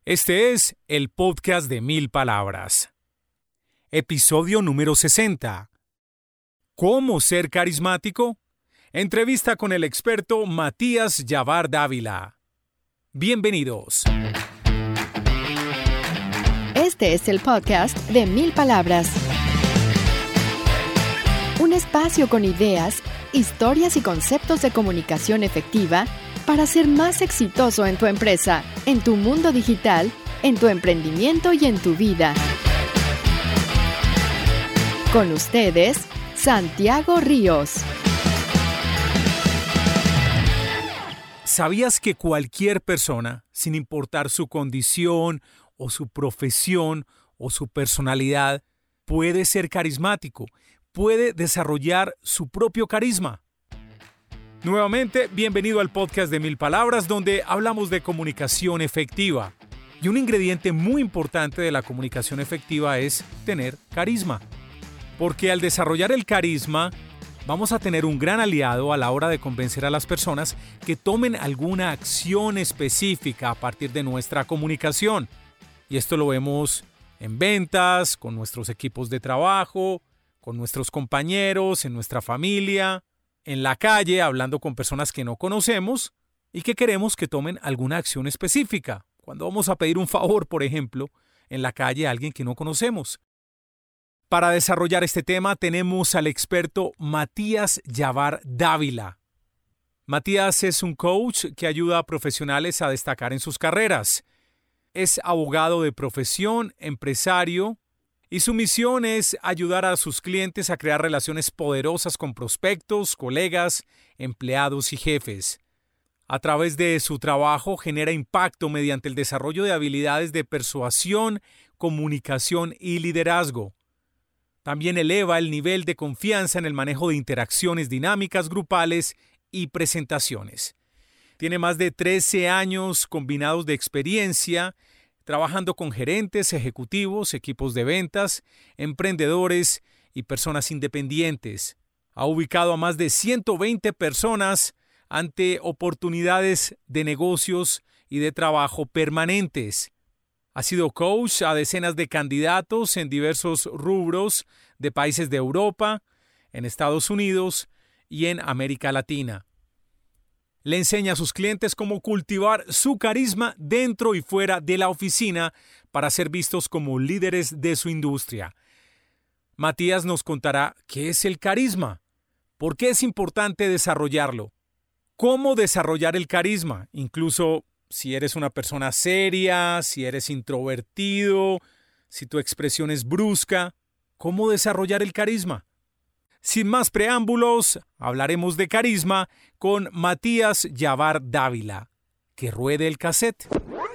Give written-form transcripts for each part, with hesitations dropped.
Este es el podcast de 1000 palabras. Episodio número 60. ¿Cómo ser carismático? Entrevista con el experto Matías Yavar Dávila. Bienvenidos. Este es el podcast de 1000 palabras. Un espacio con ideas, historias y conceptos de comunicación efectiva para ser más exitoso en tu empresa, en tu mundo digital, en tu emprendimiento y en tu vida. Con ustedes, Santiago Ríos. ¿Sabías que cualquier persona, sin importar su condición o su profesión o su personalidad, puede ser carismático, puede desarrollar su propio carisma? Nuevamente, bienvenido al podcast de 1000 palabras, donde hablamos de comunicación efectiva. Y un ingrediente muy importante de la comunicación efectiva es tener carisma. Porque al desarrollar el carisma, vamos a tener un gran aliado a la hora de convencer a las personas que tomen alguna acción específica a partir de nuestra comunicación. Y esto lo vemos en ventas, con nuestros equipos de trabajo, con nuestros compañeros, en nuestra familia, en la calle, hablando con personas que no conocemos y que queremos que tomen alguna acción específica. Cuando vamos a pedir un favor, por ejemplo, en la calle a alguien que no conocemos. Para desarrollar este tema tenemos al experto Matías Yavar Dávila. Matías es un coach que ayuda a profesionales a destacar en sus carreras. Es abogado de profesión, empresario, y su misión es ayudar a sus clientes a crear relaciones poderosas con prospectos, colegas, empleados y jefes. A través de su trabajo genera impacto mediante el desarrollo de habilidades de persuasión, comunicación y liderazgo. También eleva el nivel de confianza en el manejo de interacciones dinámicas grupales y presentaciones. Tiene más de 13 años combinados de experiencia trabajando con gerentes, ejecutivos, equipos de ventas, emprendedores y personas independientes. Ha ubicado a más de 120 personas ante oportunidades de negocios y de trabajo permanentes. Ha sido coach a decenas de candidatos en diversos rubros de países de Europa, en Estados Unidos y en América Latina. Le enseña a sus clientes cómo cultivar su carisma dentro y fuera de la oficina para ser vistos como líderes de su industria. Matías nos contará qué es el carisma, por qué es importante desarrollarlo, cómo desarrollar el carisma, incluso si eres una persona seria, si eres introvertido, si tu expresión es brusca, cómo desarrollar el carisma. Sin más preámbulos, hablaremos de carisma con Matías Yavar Dávila. Que ruede el cassette.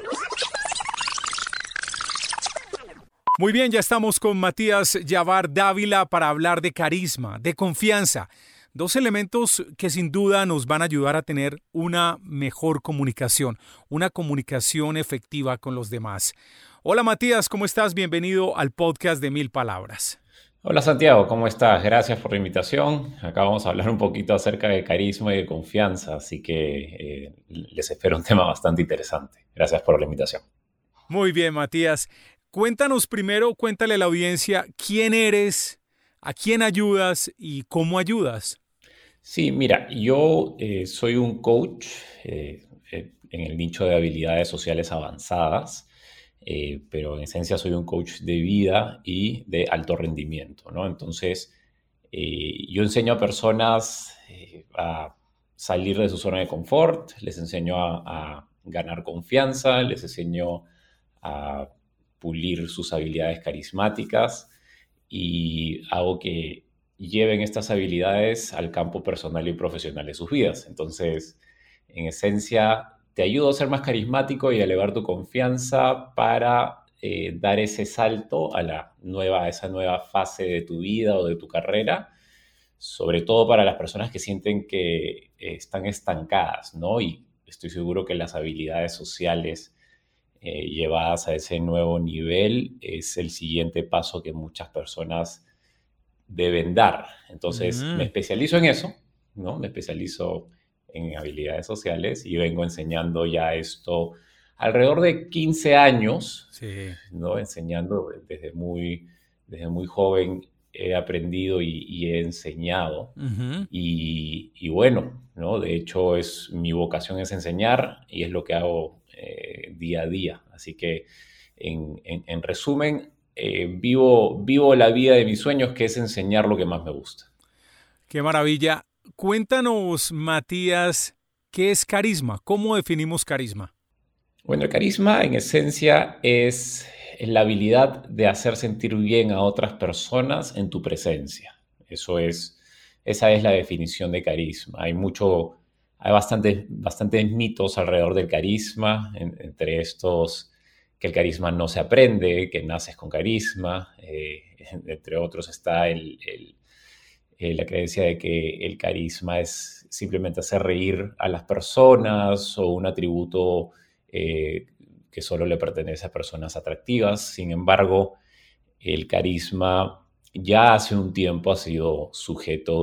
Muy bien, ya estamos con Matías Yavar Dávila para hablar de carisma, de confianza. Dos elementos que sin duda nos van a ayudar a tener una mejor comunicación, una comunicación efectiva con los demás. Hola Matías, ¿cómo estás? Bienvenido al podcast de 1000 palabras. Hola Santiago, ¿cómo estás? Gracias por la invitación. Acá vamos a hablar un poquito acerca de carisma y de confianza, así que les espero un tema bastante interesante. Gracias por la invitación. Muy bien, Matías. Cuéntanos primero, cuéntale a la audiencia quién eres, a quién ayudas y cómo ayudas. Sí, mira, yo soy un coach en el nicho de habilidades sociales avanzadas. Pero en esencia soy un coach de vida y de alto rendimiento, ¿no? Entonces, yo enseño a personas a salir de su zona de confort, les enseño a ganar confianza, les enseño a pulir sus habilidades carismáticas y hago que lleven estas habilidades al campo personal y profesional de sus vidas. Entonces, en esencia, te ayudo a ser más carismático y a elevar tu confianza para dar ese salto a esa nueva fase de tu vida o de tu carrera, sobre todo para las personas que sienten que están estancadas, ¿no? Y estoy seguro que las habilidades sociales llevadas a ese nuevo nivel es el siguiente paso que muchas personas deben dar. Entonces, me especializo en eso, ¿no? Me especializo en habilidades sociales y vengo enseñando ya esto alrededor de 15 años, Sí. ¿no? Enseñando desde muy joven he aprendido y he enseñado. Ujú. Y bueno, ¿no? De hecho, mi vocación es enseñar y es lo que hago día a día. Así que, en resumen, vivo la vida de mis sueños, que es enseñar lo que más me gusta. Qué maravilla. Cuéntanos, Matías, ¿qué es carisma? ¿Cómo definimos carisma? Bueno, el carisma en esencia es la habilidad de hacer sentir bien a otras personas en tu presencia. Esa es la definición de carisma. Hay bastantes mitos alrededor del carisma, entre estos que el carisma no se aprende, que naces con carisma, entre otros está la creencia de que el carisma es simplemente hacer reír a las personas o un atributo eh, que solo le pertenece a personas atractivas. Sin embargo, el carisma ya hace un tiempo ha sido sujeto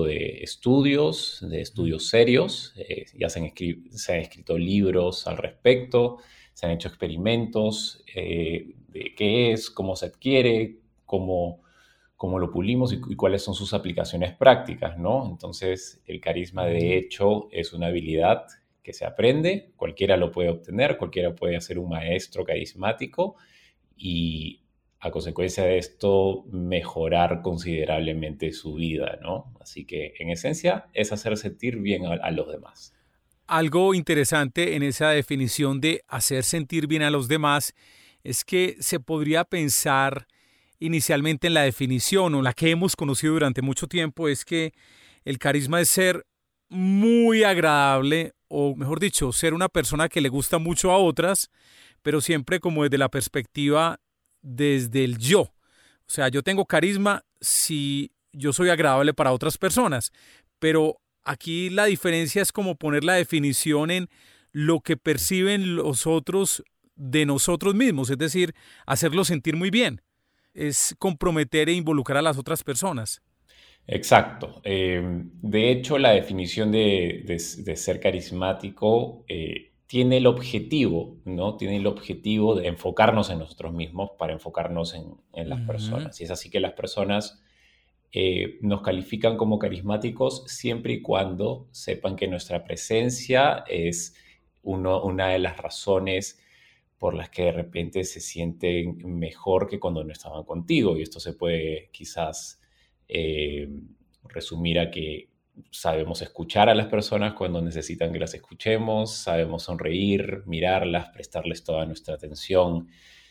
de Mm. estudios serios. Ya se han escrito libros al respecto, se han hecho experimentos de qué es, cómo se adquiere, cómo lo pulimos y cuáles son sus aplicaciones prácticas, ¿no? Entonces, el carisma de Ujú. hecho es una habilidad que se aprende, cualquiera lo puede obtener, cualquiera puede ser un maestro carismático y a consecuencia de esto mejorar considerablemente su vida, ¿no? Así que en esencia es hacer sentir bien a los demás. Algo interesante en esa definición de hacer sentir bien a los demás es que se podría pensar inicialmente en la definición o la que hemos conocido durante mucho tiempo es que el carisma es ser muy agradable o mejor dicho, ser una persona que le gusta mucho a otras, pero siempre como desde la perspectiva desde el yo. O sea, yo tengo carisma si yo soy agradable para otras personas, pero aquí la diferencia es como poner la definición en lo que perciben los otros de nosotros mismos, es decir, hacerlos sentir muy bien. Es comprometer e involucrar a las otras personas. Exacto. De hecho, la definición de ser carismático tiene el objetivo, ¿no? Tiene el objetivo de enfocarnos en nosotros mismos para enfocarnos en las Ujú. personas. Y es así que las personas nos califican como carismáticos siempre y cuando sepan que nuestra presencia es una de las razones por las que de repente se sienten mejor que cuando no estaban contigo. Y esto se puede quizás eh, resumir a que sabemos escuchar a las personas cuando necesitan que las escuchemos, sabemos sonreír, mirarlas, prestarles toda nuestra atención,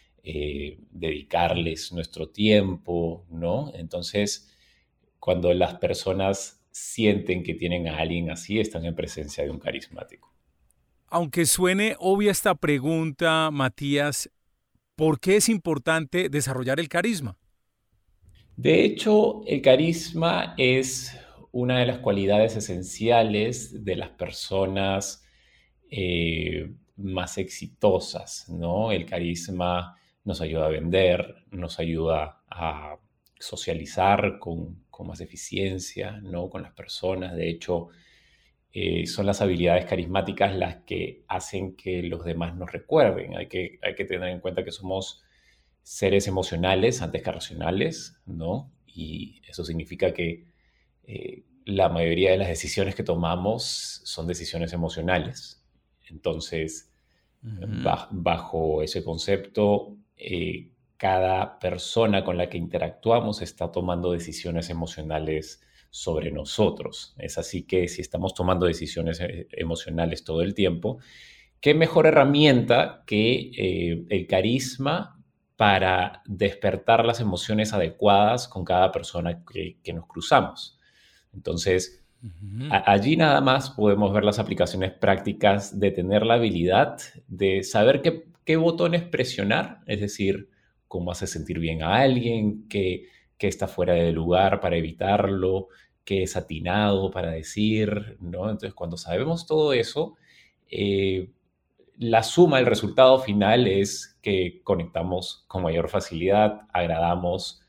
dedicarles nuestro tiempo, ¿no? Entonces, cuando las personas sienten que tienen a alguien así, están en presencia de un carismático. Aunque suene obvia esta pregunta, Matías, ¿por qué es importante desarrollar el carisma? De hecho, el carisma es una de las cualidades esenciales de las personas más exitosas, ¿no? El carisma nos ayuda a vender, nos ayuda a socializar con más eficiencia, ¿no? Con las personas. De hecho, son las habilidades carismáticas las que hacen que los demás nos recuerden. Hay que tener en cuenta que somos seres emocionales antes que racionales, ¿no? Y eso significa que la mayoría de las decisiones que tomamos son decisiones emocionales. Entonces, Ujú. bajo ese concepto, cada persona con la que interactuamos está tomando decisiones emocionales sobre nosotros. Es así que si estamos tomando decisiones emocionales todo el tiempo, ¿qué mejor herramienta que el carisma para despertar las emociones adecuadas con cada persona que nos cruzamos? Entonces, Ujú. allí nada más podemos ver las aplicaciones prácticas de tener la habilidad de saber qué botones presionar, es decir, cómo hace sentir bien a alguien, qué está fuera de lugar para evitarlo, qué es atinado para decir, ¿no? Entonces, cuando sabemos todo eso, eh, la suma, el resultado final es que conectamos con mayor facilidad, agradamos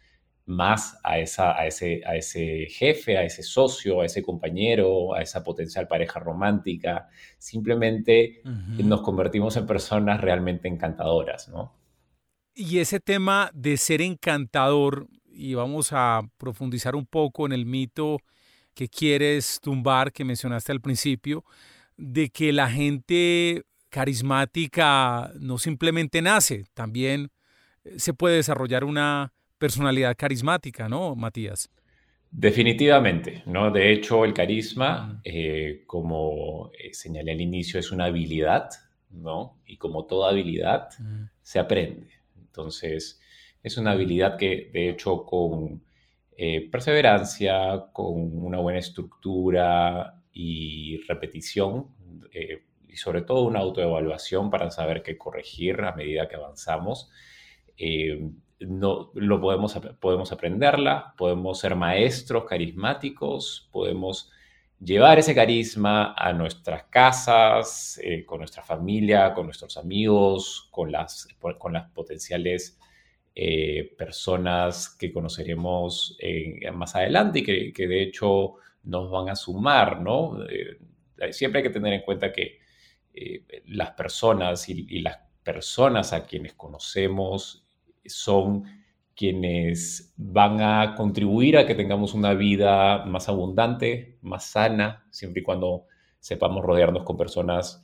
más a ese jefe, a ese socio, a ese compañero, a esa potencial pareja romántica. Simplemente Ujú. nos convertimos en personas realmente encantadoras, ¿no? Y ese tema de ser encantador, y vamos a profundizar un poco en el mito que quieres tumbar, que mencionaste al principio, de que la gente carismática no simplemente nace, también se puede desarrollar una personalidad carismática, ¿no, Matías? Definitivamente, ¿no? De hecho, el carisma, Mm, como señalé al inicio, es una habilidad, ¿no? Y como toda habilidad, mm, se aprende. Entonces, es una mm, habilidad que, de hecho, con perseverancia, con una buena estructura y repetición, y sobre todo una autoevaluación para saber qué corregir a medida que avanzamos, eh, no, podemos aprenderla, podemos ser maestros carismáticos, podemos llevar ese carisma a nuestras casas, con nuestra familia, con nuestros amigos, con las potenciales personas que conoceremos más adelante y que de hecho nos van a sumar, ¿no? Siempre hay que tener en cuenta que las personas y las personas a quienes conocemos son quienes van a contribuir a que tengamos una vida más abundante, más sana, siempre y cuando sepamos rodearnos con personas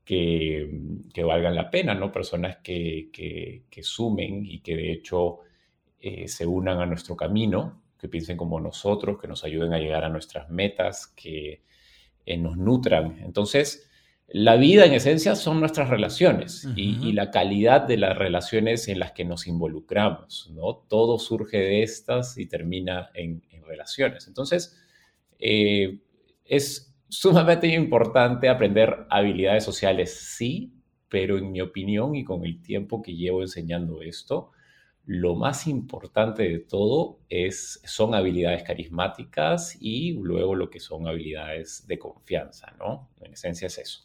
que valgan la pena, ¿no? Personas que sumen y que de hecho se unan a nuestro camino, que piensen como nosotros, que nos ayuden a llegar a nuestras metas, que nos nutran. Entonces, la vida en esencia son nuestras relaciones y ujú. la calidad de las relaciones en las que nos involucramos, ¿no? Todo surge de estas y termina en relaciones. Entonces, eh, es sumamente importante aprender habilidades sociales, sí, pero en mi opinión y con el tiempo que llevo enseñando esto, lo más importante de todo son habilidades carismáticas y luego lo que son habilidades de confianza, ¿no? En esencia es eso.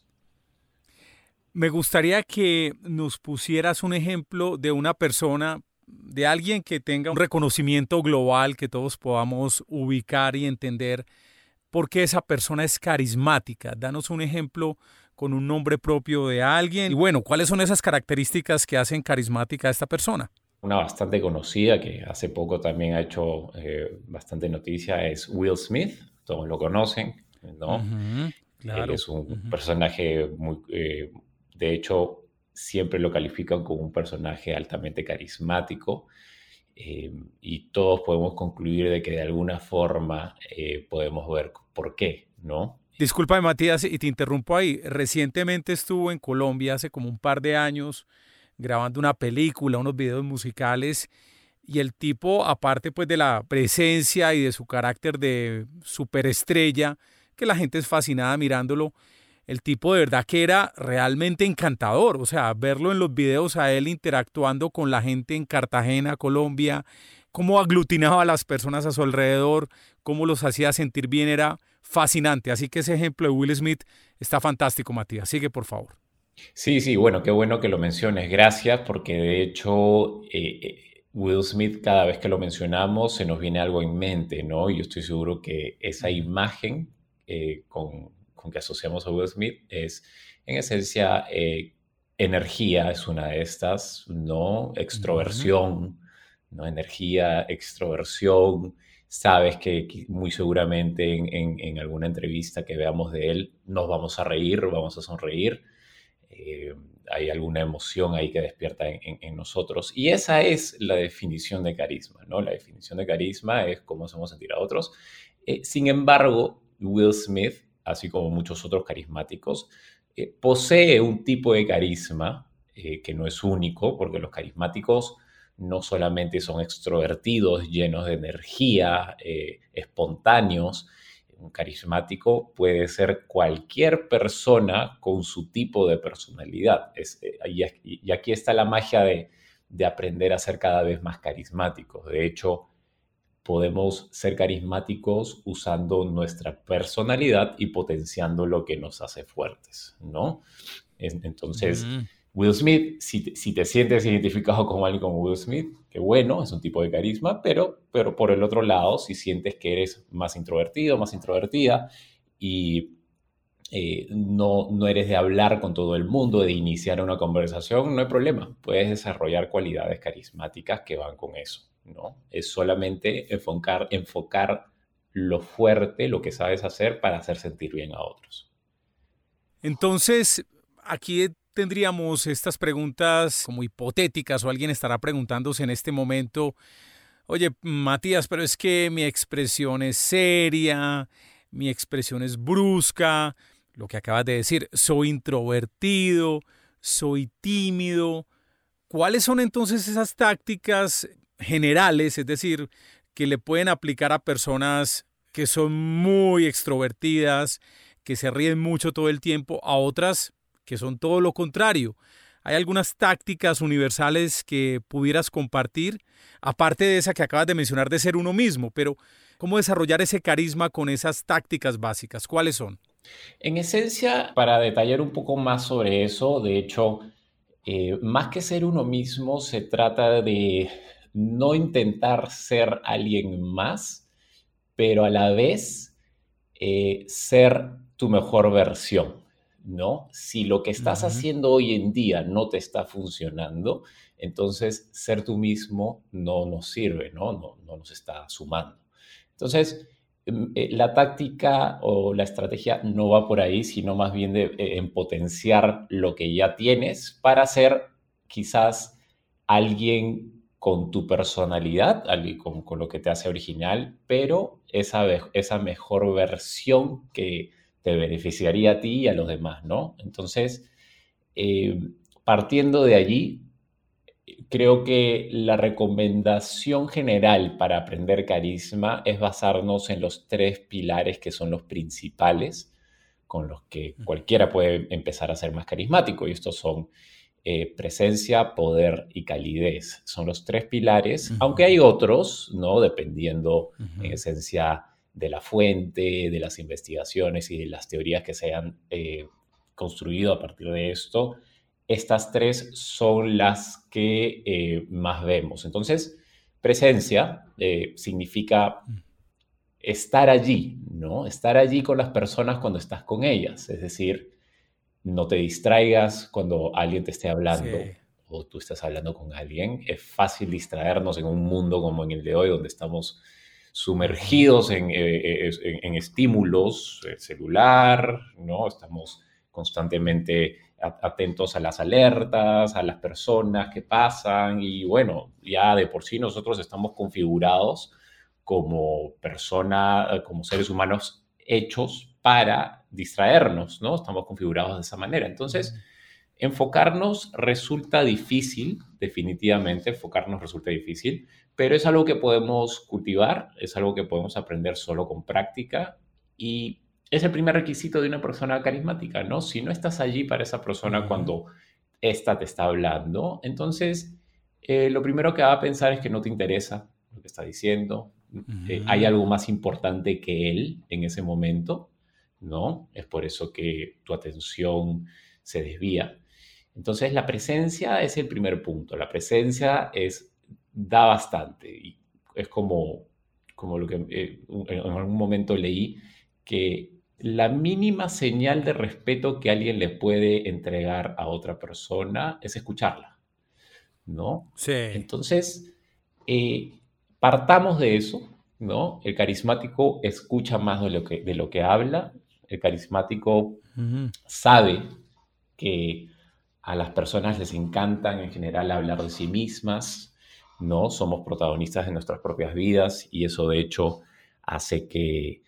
Me gustaría que nos pusieras un ejemplo de una persona, de alguien que tenga un reconocimiento global, que todos podamos ubicar y entender por qué esa persona es carismática. Danos un ejemplo con un nombre propio de alguien. Y bueno, ¿cuáles son esas características que hacen carismática a esta persona? Una bastante conocida que hace poco también ha hecho bastante noticia es Will Smith, todos lo conocen, ¿no? Ujú, Él claro. es un Ujú. personaje muy, de hecho, siempre lo califican como un personaje altamente carismático, y todos podemos concluir de que de alguna forma podemos ver por qué, ¿no? Disculpa, Matías, y te interrumpo ahí. Recientemente estuvo en Colombia, hace como un par de años, grabando una película, unos videos musicales. Y el tipo, aparte pues de la presencia y de su carácter de superestrella, que la gente es fascinada mirándolo, el tipo de verdad que era realmente encantador. O sea, verlo en los videos a él interactuando con la gente en Cartagena, Colombia, cómo aglutinaba a las personas a su alrededor, cómo los hacía sentir bien, era fascinante. Así que ese ejemplo de Will Smith está fantástico, Matías. Sigue, por favor. Sí, sí, bueno, qué bueno que lo menciones, gracias, porque de hecho Will Smith cada vez que lo mencionamos se nos viene algo en mente, ¿no? Y yo estoy seguro que esa Ujú, imagen con que asociamos a Will Smith es en esencia energía, es una de estas, ¿no? ujú. Extroversión, ¿no? Energía, extroversión. Sabes que muy seguramente en alguna entrevista que veamos de él nos vamos a reír, vamos a sonreír, eh, hay alguna emoción ahí que despierta en nosotros. Y esa es la definición de carisma, ¿no? La definición de carisma es cómo hacemos sentir a otros. Sin embargo, Will Smith, así como muchos otros carismáticos, posee un tipo de carisma que no es único, porque los carismáticos no solamente son extrovertidos, llenos de energía, espontáneos. Un carismático puede ser cualquier persona con su tipo de personalidad. Y aquí está la magia de aprender a ser cada vez más carismáticos. De hecho, podemos ser carismáticos usando nuestra personalidad y potenciando lo que nos hace fuertes, ¿no? Entonces, Mm. Will Smith, si te sientes identificado con alguien como Will Smith, qué bueno, es un tipo de carisma, pero por el otro lado, si sientes que eres más introvertido, más introvertida y no eres de hablar con todo el mundo, de iniciar una conversación, no hay problema. Puedes desarrollar cualidades carismáticas que van con eso, ¿no? Es solamente enfocar lo fuerte, lo que sabes hacer para hacer sentir bien a otros. Entonces, aquí tendríamos estas preguntas como hipotéticas o alguien estará preguntándose en este momento, oye, Matías, pero es que mi expresión es seria, mi expresión es brusca, lo que acabas de decir, soy introvertido, soy tímido. ¿Cuáles son entonces esas tácticas generales, es decir, que le pueden aplicar a personas que son muy extrovertidas, que se ríen mucho todo el tiempo, a otras que son todo lo contrario? ¿Hay algunas tácticas universales que pudieras compartir? Aparte de esa que acabas de mencionar de ser uno mismo, pero ¿cómo desarrollar ese carisma con esas tácticas básicas? ¿Cuáles son? En esencia, para detallar un poco más sobre eso, de hecho, más que ser uno mismo, se trata de no intentar ser alguien más, pero a la vez ser tu mejor versión, ¿no? Si lo que estás Ujú. haciendo hoy en día no te está funcionando, entonces ser tú mismo no nos sirve, ¿no? No nos está sumando. Entonces, la táctica o la estrategia no va por ahí, sino más bien en potenciar lo que ya tienes para ser quizás alguien con tu personalidad, alguien con lo que te hace original, pero esa mejor versión que te beneficiaría a ti y a los demás, ¿no? Entonces, eh, partiendo de allí, creo que la recomendación general para aprender carisma es basarnos en los tres pilares que son los principales con los que cualquiera puede empezar a ser más carismático. Y estos son presencia, poder y calidez. Son los tres pilares, aunque hay Ujú. otros, ¿no? Dependiendo en Ujú. esencia de la fuente, de las investigaciones y de las teorías que se han construido a partir de esto. Estas tres son las que más vemos. Entonces, presencia significa estar allí, ¿no? Estar allí con las personas cuando estás con ellas. Es decir, no te distraigas cuando alguien te esté hablando Sí. o tú estás hablando con alguien. Es fácil distraernos en un mundo como en el de hoy, donde estamos Ujú. sumergidos en estímulos, el celular, ¿no? Estamos constantemente atentos a las alertas, a las personas que pasan y bueno, ya de por sí nosotros estamos configurados como persona, como seres humanos hechos para distraernos, ¿no? Estamos configurados de esa manera. Entonces, enfocarnos resulta difícil, definitivamente, enfocarnos resulta difícil, pero es algo que podemos cultivar, es algo que podemos aprender solo con práctica y es el primer requisito de una persona carismática, ¿no? Si no estás allí para esa persona Ujú. cuando ésta te está hablando, entonces lo primero que va a pensar es que no te interesa lo que está diciendo, hay Ujú. algo más importante que él en ese momento, ¿no? Es por eso que tu atención se desvía. Entonces, la presencia es el primer punto. La presencia da bastante y es como lo que en algún momento leí, que la mínima señal de respeto que alguien le puede entregar a otra persona es escucharla, ¿no? Sí. Entonces, eh, partamos de eso, ¿no? El carismático escucha más de lo que habla. El carismático Ujú. sabe que a las personas les encantan en general hablar de sí mismas, ¿no? Somos protagonistas de nuestras propias vidas y eso de hecho hace que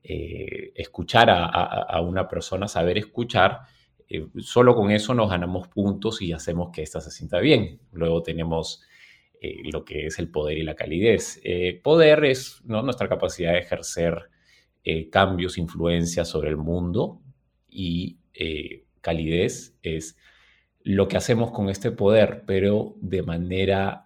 escuchar a una persona, saber escuchar, solo con eso nos ganamos puntos y hacemos que ésta se sienta bien. Luego tenemos lo que es el poder y la calidez. Poder es, ¿no?, nuestra capacidad de ejercer cambios, influencias sobre el mundo y calidez es lo que hacemos con este poder, pero de manera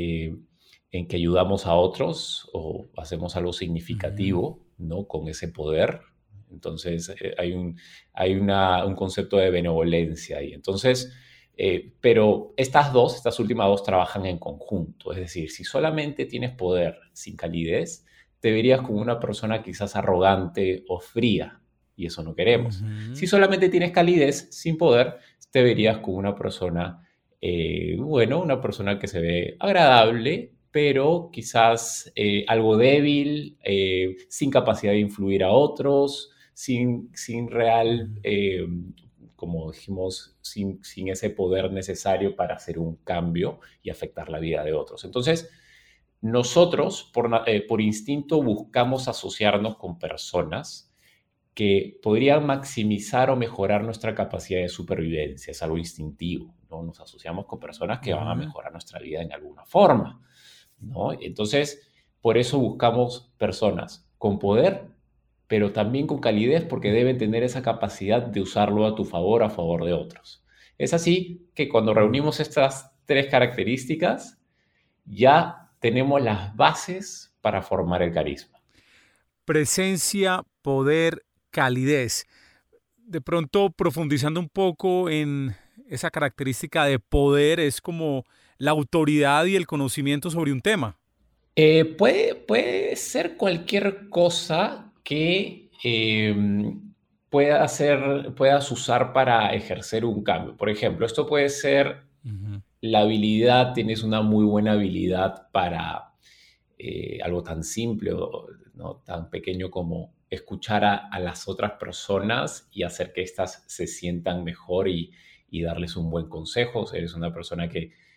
en que ayudamos a otros o hacemos algo Ujú. significativo, ¿no?, con ese poder. Entonces, hay un concepto de benevolencia ahí. Entonces, Pero estas últimas dos trabajan en conjunto. Es decir, si solamente tienes poder sin calidez, te verías como una persona quizás arrogante o fría, y eso no queremos. Si Ujú. solamente tienes calidez sin poder, te verías como una persona, una persona que se ve agradable, pero quizás algo débil, sin capacidad de influir a otros, sin real, Mm. como dijimos, sin ese poder necesario para hacer un cambio y afectar la vida de otros. Entonces, nosotros, por instinto, buscamos asociarnos con personas que podrían maximizar o mejorar nuestra capacidad de supervivencia. Es algo instintivo, ¿no? Nos asociamos con personas que van a Ujú. mejorar nuestra vida en alguna forma, ¿no? Entonces, por eso buscamos personas con poder, pero también con calidez, porque deben tener esa capacidad de usarlo a tu favor, a favor de otros. Es así que cuando Mm. reunimos estas tres características, ya tenemos las bases para formar el carisma. Presencia, poder, calidez. De pronto, profundizando un poco en esa característica de poder, es como la autoridad y el conocimiento sobre un tema. Puede ser cualquier cosa que puedas usar para ejercer un cambio. Por ejemplo, esto puede ser Ujú. la habilidad, tienes una muy buena habilidad para algo tan simple o no tan pequeño como escuchar a las otras personas y hacer que éstas se sientan mejor y darles un buen consejo. Eres una persona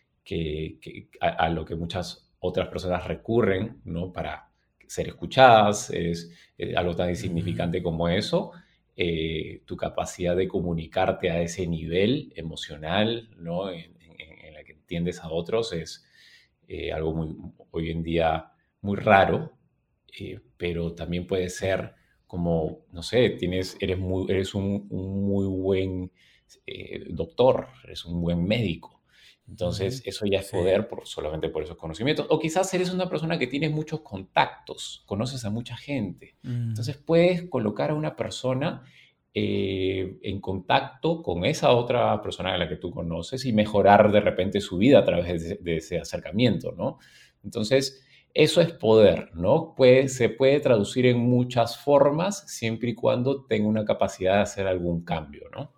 a lo que muchas otras personas recurren, ¿no? Para ser escuchadas, es algo tan Ujú. insignificante como eso. Tu capacidad de comunicarte a ese nivel emocional, ¿no? En la que entiendes a otros es algo hoy en día muy raro, pero también puede ser como, no sé, eres un muy buen doctor, eres un buen médico. Ujú. Entonces, eso ya es Sí. poder solamente por esos conocimientos. O quizás eres una persona que tienes muchos contactos, conoces a mucha gente. Mm. Entonces, puedes colocar a una persona en contacto con esa otra persona a la que tú conoces y mejorar de repente su vida a través de ese acercamiento, ¿no? Entonces, eso es poder, ¿no? Se puede traducir en muchas formas siempre y cuando tenga una capacidad de hacer algún cambio, ¿no?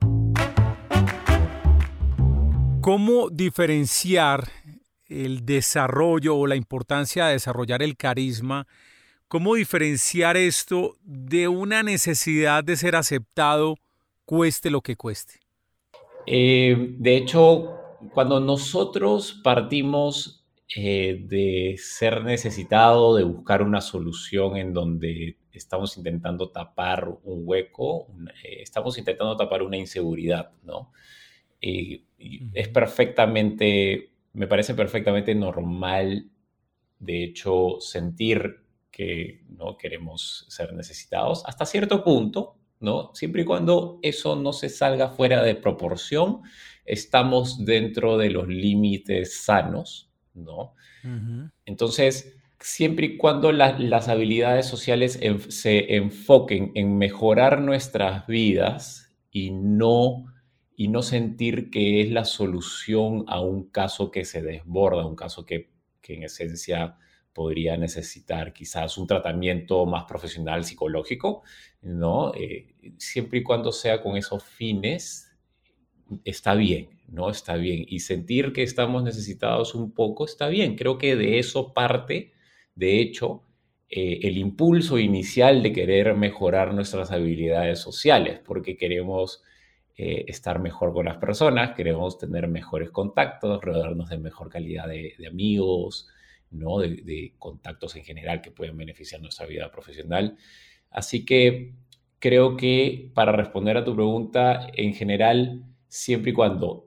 ¿Cómo diferenciar el desarrollo o la importancia de desarrollar el carisma? ¿Cómo diferenciar esto de una necesidad de ser aceptado, cueste lo que cueste? De hecho, cuando nosotros partimos de ser necesitado, de buscar una solución en donde estamos intentando tapar un hueco, estamos intentando tapar una inseguridad, ¿no? Y Ujú. me parece perfectamente normal, de hecho, sentir que no queremos ser necesitados hasta cierto punto, ¿no? Siempre y cuando eso no se salga fuera de proporción, estamos dentro de los límites sanos, ¿no? Ujú. Entonces, siempre y cuando las habilidades sociales se enfoquen en mejorar nuestras vidas y no sentir que es la solución a un caso que se desborda, un caso que en esencia podría necesitar quizás un tratamiento más profesional psicológico, ¿no? Siempre y cuando sea con esos fines, está bien, ¿no? Está bien. Y sentir que estamos necesitados un poco está bien. Creo que de eso parte, de hecho, el impulso inicial de querer mejorar nuestras habilidades sociales, porque queremos estar mejor con las personas, queremos tener mejores contactos, rodearnos de mejor calidad de amigos, ¿no? De contactos en general que pueden beneficiar nuestra vida profesional. Así que creo que para responder a tu pregunta, en general, siempre y cuando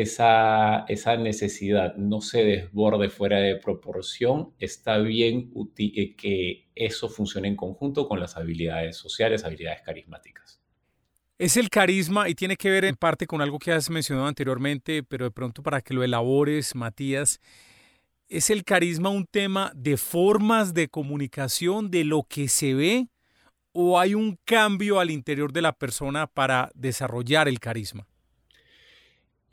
esa necesidad no se desborde fuera de proporción, está bien que eso funcione en conjunto con las habilidades sociales, habilidades carismáticas. Es el carisma y tiene que ver en parte con algo que has mencionado anteriormente, pero de pronto para que lo elabores, Matías, ¿es el carisma un tema de formas de comunicación, de lo que se ve, o hay un cambio al interior de la persona para desarrollar el carisma?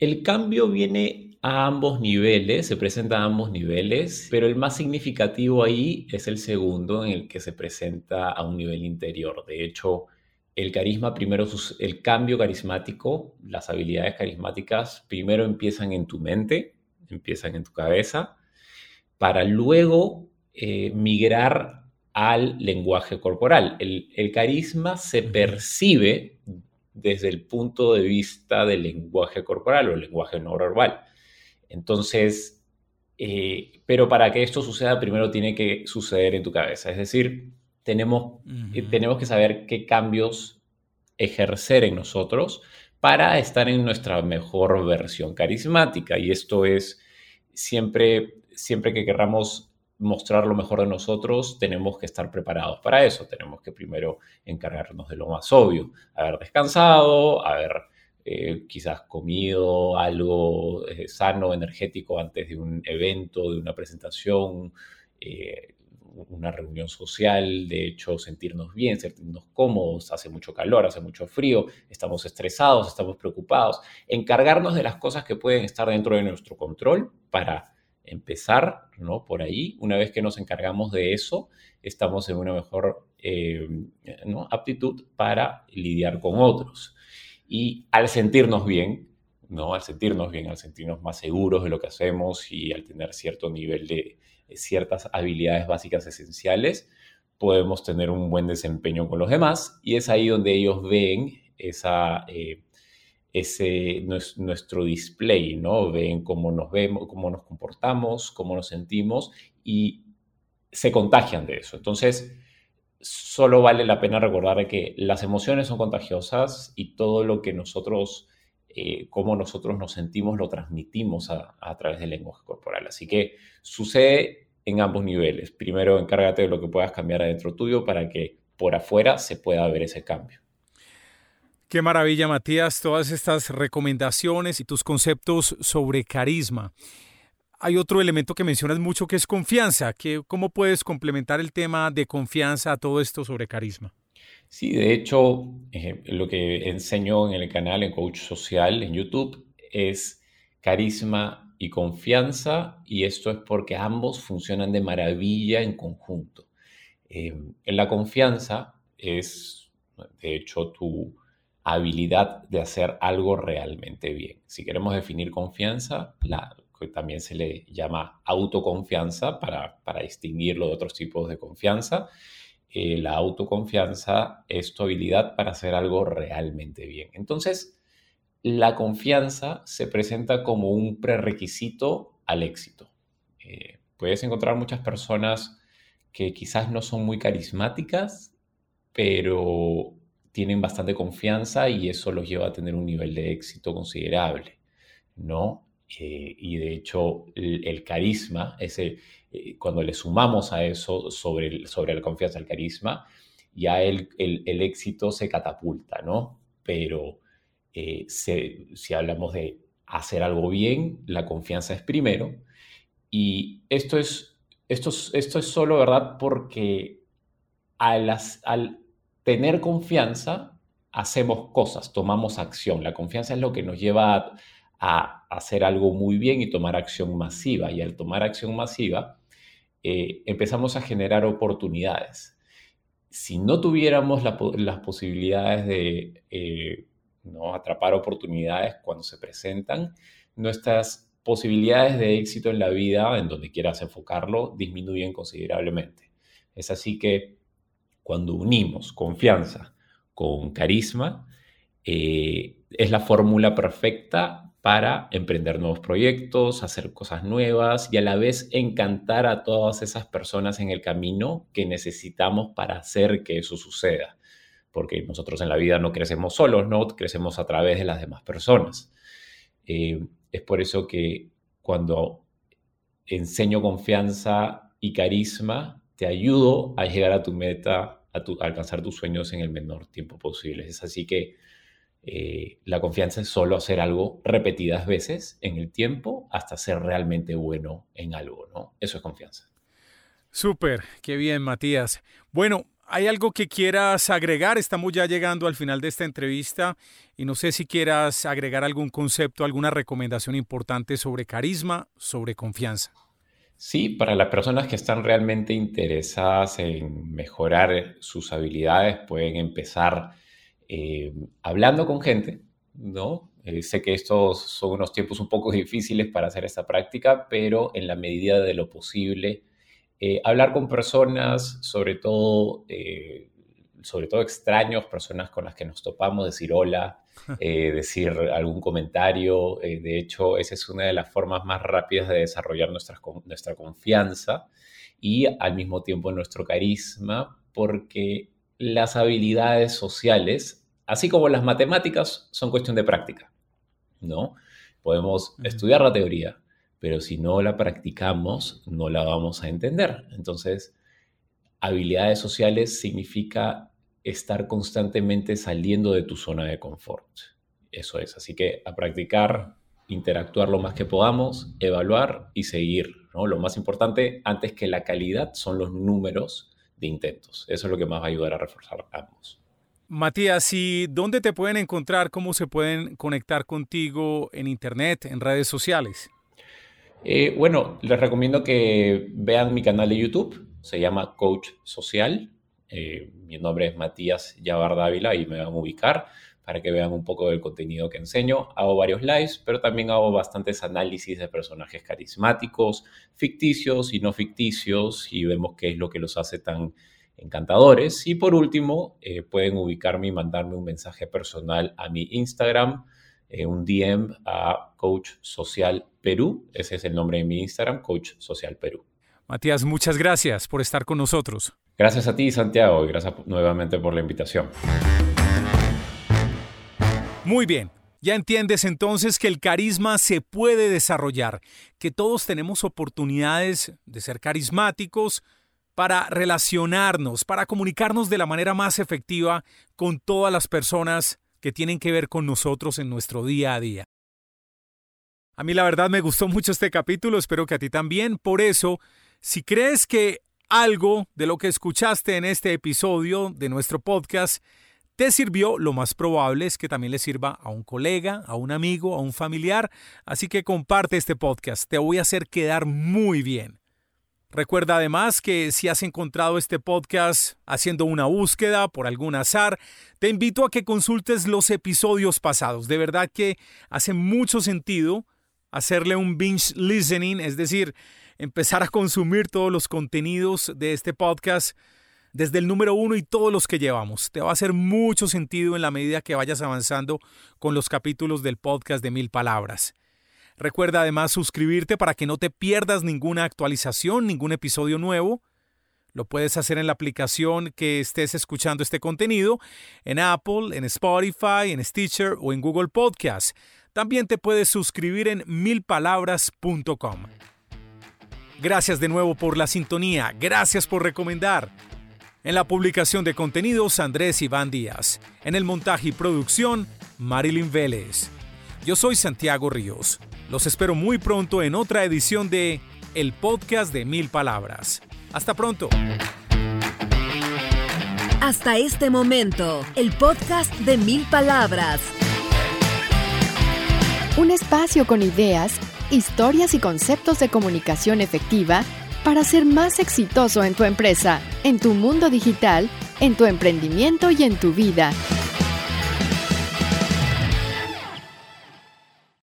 El cambio viene a ambos niveles, se presenta a ambos niveles, pero el más significativo ahí es el segundo, en el que se presenta a un nivel interior. De hecho, el carisma primero, el cambio carismático, las habilidades carismáticas, primero empiezan en tu mente, empiezan en tu cabeza, para luego migrar al lenguaje corporal. El carisma se percibe desde el punto de vista del lenguaje corporal o el lenguaje no verbal. Entonces, pero para que esto suceda, primero tiene que suceder en tu cabeza. Es decir, tenemos que saber qué cambios ejercer en nosotros para estar en nuestra mejor versión carismática. Y esto es siempre que querramos mostrar lo mejor de nosotros, tenemos que estar preparados para eso. Tenemos que primero encargarnos de lo más obvio, haber descansado, haber quizás comido algo sano, energético antes de un evento, de una presentación, una reunión social, de hecho sentirnos bien, sentirnos cómodos, hace mucho calor, hace mucho frío, estamos estresados, estamos preocupados, encargarnos de las cosas que pueden estar dentro de nuestro control para empezar, ¿no? Por ahí, una vez que nos encargamos de eso, estamos en una mejor ¿no? aptitud para lidiar con otros. Y al sentirnos bien, ¿no? Al sentirnos más seguros de lo que hacemos y al tener cierto nivel de ciertas habilidades básicas esenciales, podemos tener un buen desempeño con los demás y es ahí donde ellos ven nuestro display, ¿no? Ven cómo nos vemos, cómo nos comportamos, cómo nos sentimos y se contagian de eso. Entonces, solo vale la pena recordar que las emociones son contagiosas y todo lo que nosotros, cómo nosotros nos sentimos, lo transmitimos a través del lenguaje corporal. Así que sucede en ambos niveles. Primero, encárgate de lo que puedas cambiar adentro tuyo para que por afuera se pueda ver ese cambio. Qué maravilla, Matías, todas estas recomendaciones y tus conceptos sobre carisma. Hay otro elemento que mencionas mucho que es confianza. ¿Cómo puedes complementar el tema de confianza a todo esto sobre carisma? Sí, de hecho, lo que enseño en el canal, en Coach Social, en YouTube, es carisma y confianza, y esto es porque ambos funcionan de maravilla en conjunto. En la confianza es, de hecho, tu habilidad de hacer algo realmente bien. Si queremos definir confianza, que también se le llama autoconfianza para distinguirlo de otros tipos de confianza, la autoconfianza es tu habilidad para hacer algo realmente bien. Entonces, la confianza se presenta como un prerequisito al éxito. Puedes encontrar muchas personas que quizás no son muy carismáticas, pero tienen bastante confianza y eso los lleva a tener un nivel de éxito considerable, ¿no? Y de hecho, el carisma, cuando le sumamos a eso sobre la confianza, el carisma, ya el éxito se catapulta, ¿no? Pero si hablamos de hacer algo bien, la confianza es primero. Y esto es solo, ¿verdad? Porque al tener confianza, hacemos cosas, tomamos acción. La confianza es lo que nos lleva a hacer algo muy bien y tomar acción masiva. Y al tomar acción masiva, empezamos a generar oportunidades. Si no tuviéramos las posibilidades de ¿no? atrapar oportunidades cuando se presentan, nuestras posibilidades de éxito en la vida, en donde quieras enfocarlo, disminuyen considerablemente. Es así que cuando unimos confianza con carisma, es la fórmula perfecta para emprender nuevos proyectos, hacer cosas nuevas y a la vez encantar a todas esas personas en el camino que necesitamos para hacer que eso suceda. Porque nosotros en la vida no crecemos solos, ¿no? Crecemos a través de las demás personas. Es por eso que cuando enseño confianza y carisma, te ayudo a llegar a tu meta, a alcanzar tus sueños en el menor tiempo posible. Es así que la confianza es solo hacer algo repetidas veces en el tiempo hasta ser realmente bueno en algo, ¿no? Eso es confianza. Súper, qué bien, Matías. Bueno, ¿hay algo que quieras agregar? Estamos ya llegando al final de esta entrevista y no sé si quieras agregar algún concepto, alguna recomendación importante sobre carisma, sobre confianza. Sí, para las personas que están realmente interesadas en mejorar sus habilidades, pueden empezar hablando con gente, ¿no? Sé que estos son unos tiempos un poco difíciles para hacer esta práctica, pero en la medida de lo posible, hablar con personas, sobre todo extraños, personas con las que nos topamos, decir hola, decir algún comentario. De hecho, esa es una de las formas más rápidas de desarrollar nuestra confianza y al mismo tiempo nuestro carisma, porque las habilidades sociales, así como las matemáticas, son cuestión de práctica, ¿no? Podemos estudiar la teoría, pero si no la practicamos, no la vamos a entender. Entonces, habilidades sociales significa estar constantemente saliendo de tu zona de confort. Eso es. Así que a practicar, interactuar lo más que podamos, evaluar y seguir, ¿no? Lo más importante, antes que la calidad, son los números de intentos. Eso es lo que más va a ayudar a reforzar ambos. Matías, ¿y dónde te pueden encontrar? ¿Cómo se pueden conectar contigo en internet, en redes sociales? Bueno, les recomiendo que vean mi canal de YouTube. Se llama Coach Social. Mi nombre es Matías Yabar Dávila y me van a ubicar para que vean un poco del contenido que enseño. Hago varios lives, pero también hago bastantes análisis de personajes carismáticos, ficticios y no ficticios, y vemos qué es lo que los hace tan encantadores. Y por último, pueden ubicarme y mandarme un mensaje personal a mi Instagram, un DM a Coach Social Perú. Ese es el nombre de mi Instagram, Coach Social Perú. Matías, muchas gracias por estar con nosotros. Gracias a ti, Santiago, y gracias nuevamente por la invitación. Muy bien. Ya entiendes entonces que el carisma se puede desarrollar, que todos tenemos oportunidades de ser carismáticos para relacionarnos, para comunicarnos de la manera más efectiva con todas las personas que tienen que ver con nosotros en nuestro día a día. A mí la verdad me gustó mucho este capítulo, espero que a ti también. Por eso, si crees que algo de lo que escuchaste en este episodio de nuestro podcast te sirvió, lo más probable es que también le sirva a un colega, a un amigo, a un familiar. Así que comparte este podcast, te voy a hacer quedar muy bien. Recuerda además que si has encontrado este podcast haciendo una búsqueda por algún azar, te invito a que consultes los episodios pasados. De verdad que hace mucho sentido hacerle un binge listening, es decir, empezar a consumir todos los contenidos de este podcast desde el número 1 y todos los que llevamos. Te va a hacer mucho sentido en la medida que vayas avanzando con los capítulos del podcast de 1000 palabras. Recuerda además suscribirte para que no te pierdas ninguna actualización, ningún episodio nuevo. Lo puedes hacer en la aplicación que estés escuchando este contenido, en Apple, en Spotify, en Stitcher o en Google Podcast. También te puedes suscribir en 1000palabras.com. Gracias de nuevo por la sintonía. Gracias por recomendar. En la publicación de contenidos, Andrés Iván Díaz. En el montaje y producción, Marilyn Vélez. Yo soy Santiago Ríos. Los espero muy pronto en otra edición de El Podcast de 1000 Palabras. Hasta pronto. Hasta este momento, el podcast de 1000 Palabras. Un espacio con ideas, historias y conceptos de comunicación efectiva para ser más exitoso en tu empresa, en tu mundo digital, en tu emprendimiento y en tu vida.